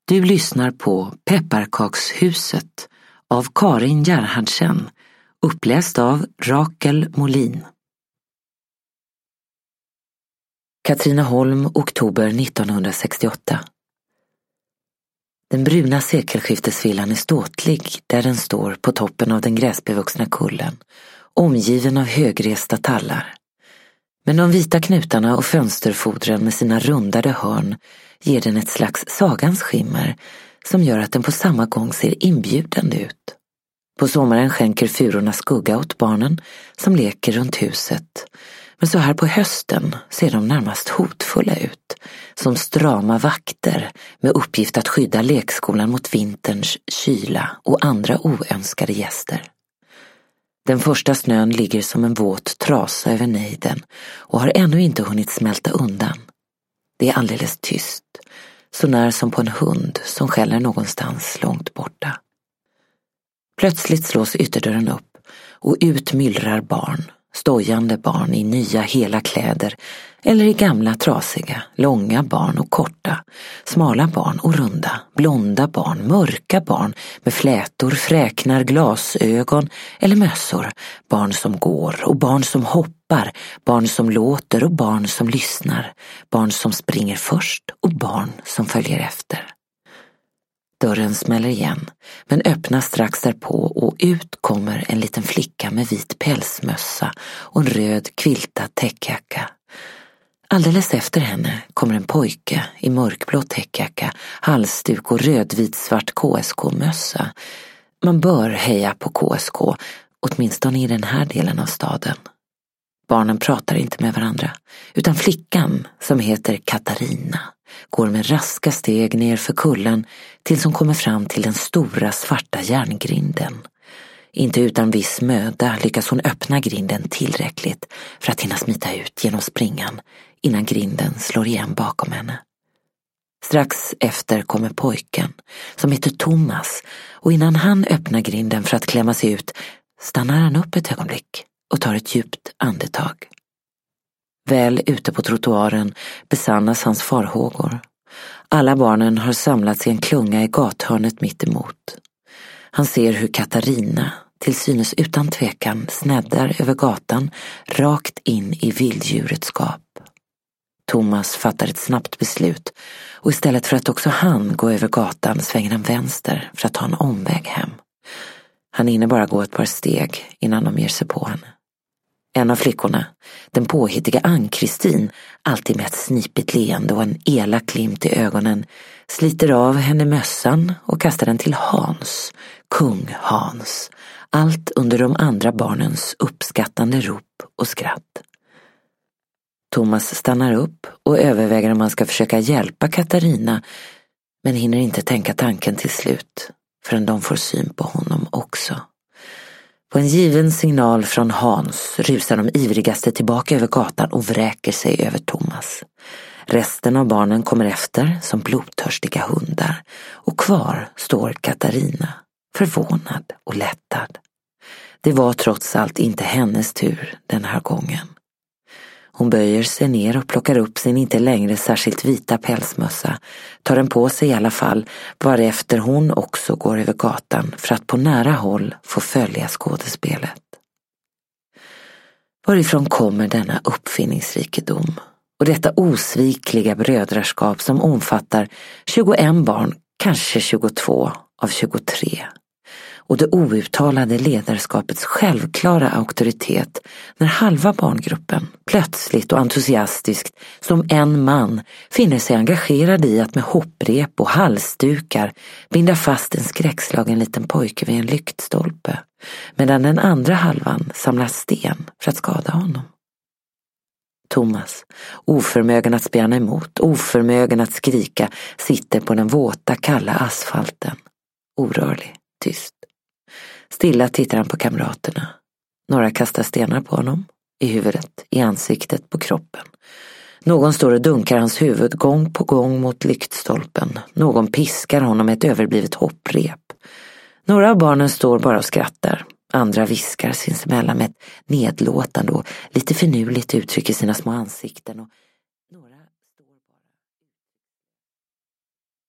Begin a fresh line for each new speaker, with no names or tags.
Du lyssnar på Pepparkakshuset av Karin Gerhardsen, uppläst av Rakel Molin. Katrineholm, oktober 1968. Den bruna sekelskiftesvillan är ståtlig där den står på toppen av den gräsbevuxna kullen, omgiven av högresta tallar. Men de vita knutarna och fönsterfodren med sina rundade hörn ger den ett slags sagans skimmer som gör att den på samma gång ser inbjudande ut. På sommaren skänker furorna skugga åt barnen som leker runt huset. Men så här på hösten ser de närmast hotfulla ut, som strama vakter med uppgift att skydda lekskolan mot vinterns kyla och andra oönskade gäster. Den första snön ligger som en våt trasa över nejden och har ännu inte hunnit smälta undan. Det är alldeles tyst, så när som på en hund som skäller någonstans långt borta. Plötsligt slås ytterdörren upp och ut myllrar barn, stojande barn i nya hela kläder eller i gamla trasiga, långa barn och korta, smala barn och runda, blonda barn, mörka barn med flätor, fräknar, glasögon eller mössor, barn som går och barn som hoppar, barn som låter och barn som lyssnar, barn som springer först och barn som följer efter. Dörren smäller igen, men öppnas strax därpå och ut kommer en liten flicka med vit pälsmössa och en röd kviltad täckjacka. Alldeles efter henne kommer en pojke i mörkblå täckjacka, halsduk och rödvit-svart KSK-mössa. Man bör heja på KSK, åtminstone i den här delen av staden. Barnen pratar inte med varandra, utan flickan, som heter Katarina, går med raska steg ner för kullen tills hon kommer fram till den stora svarta järngrinden. Inte utan viss möda lyckas hon öppna grinden tillräckligt för att hinna smita ut genom springan innan grinden slår igen bakom henne. Strax efter kommer pojken, som heter Thomas, och innan han öppnar grinden för att klämma sig ut stannar han upp ett ögonblick och tar ett djupt andetag. Väl ute på trottoaren besannas hans farhågor. Alla barnen har samlats i en klunga i gathörnet mitt emot. Han ser hur Katarina, till synes utan tvekan, snäddar över gatan rakt in i vilddjurets skap. Thomas fattar ett snabbt beslut och istället för att också han gå över gatan svänger han vänster för att ta en omväg hem. Han hinner bara gå ett par steg innan de ger sig på henne. En av flickorna, den påhittiga Ann-Kristin, alltid med ett snipigt leende och en elak glimt i ögonen, sliter av henne mössan och kastar den till Hans, kung Hans, allt under de andra barnens uppskattande rop och skratt. Thomas stannar upp och överväger om han ska försöka hjälpa Katarina, men hinner inte tänka tanken till slut förrän de får syn på honom också. På en given signal från Hans rusar de ivrigaste tillbaka över gatan och vräker sig över Thomas. Resten av barnen kommer efter som blodtörstiga hundar och kvar står Katarina, förvånad och lättad. Det var trots allt inte hennes tur den här gången. Hon böjer sig ner och plockar upp sin inte längre särskilt vita pälsmössa, tar den på sig i alla fall, varefter hon också går över gatan för att på nära håll få följa skådespelet. Varifrån kommer denna uppfinningsrikedom och detta osvikliga brödraskap som omfattar 21 barn, kanske 22 av 23? Och det outtalade ledarskapets självklara auktoritet när halva barngruppen plötsligt och entusiastiskt som en man finner sig engagerad i att med hopprep och halsdukar binda fast en skräckslagen liten pojke vid en lyktstolpe, medan den andra halvan samlar sten för att skada honom. Thomas, oförmögen att spjärna emot, oförmögen att skrika, sitter på den våta kalla asfalten, orörlig, tyst. Stilla tittar han på kamraterna. Några kastar stenar på honom, i huvudet, i ansiktet, på kroppen. Någon står och dunkar hans huvud gång på gång mot lyktstolpen. Någon piskar honom med ett överblivet hopprep. Några av barnen står bara och skrattar. Andra viskar sinsemellan med ett nedlåtande och lite finurligt uttryck i sina små ansikten och